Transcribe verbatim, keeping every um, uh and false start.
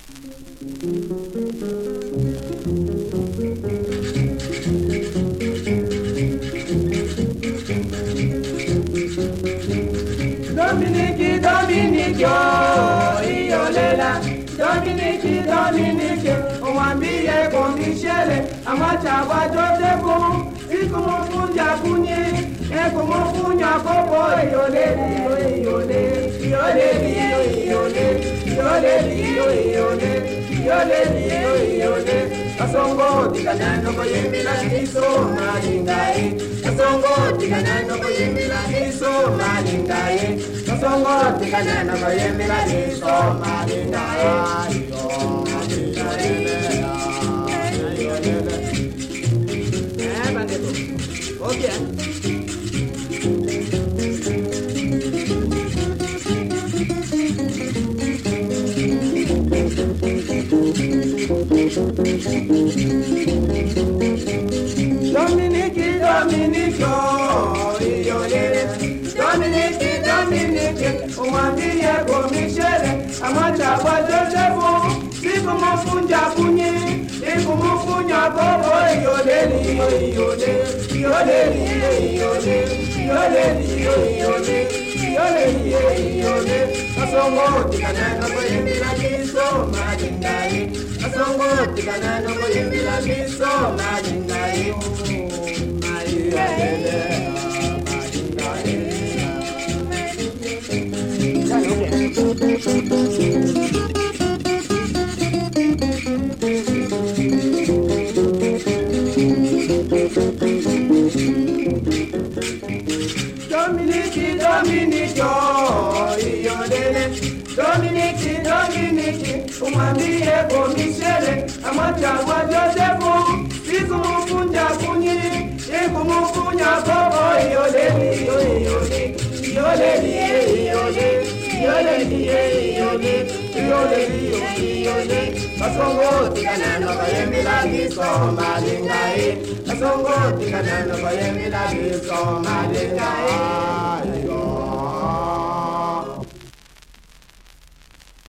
Dominique, Dominique, oh, Iolela. Dominique, Dominique, umwambie kwa Michele, amacha wajote kumu, ikumufunja kunye, ekumufunya kopo, Ioleli, Ioleli, Ioleli, Ioleli, Ioleli, Ioleli, Ioleli, Ioleli. Kasongo tikanano koyemila kiso malingae. Kasongo tikanano koyemila kiso malingae. Kasongo tikanano koyemila kiso malingae. Eh, bandito. Okay. Dominique, Dominique, oh, Iolele. Dominique, Dominique, umwambie kwa Michele, amacha kwa Josefu, siku mufunja kunye, siku mufunya kobo, Iolele, Iolele, Iolele, Iolele, Iolele, Iolele, Iolele, Iolele. Kasongo tikanano koyemila kiso malingae. Kasongo tikanano koyemila kiso malingae. Dominique, Dominique, oh, Iolele. Dominique, Dominique, umwambie kwa Michele, amacha kwa Josefu, siku mufunja kunye, siku mufunya kobo, Iolele, Iolele, Iolele, Iolele, Iolele, Iolele, Iolele, Iolele. Kasongo tikanano koyemila kiso malingae. Kasongo tikanano koyemila kiso malingae.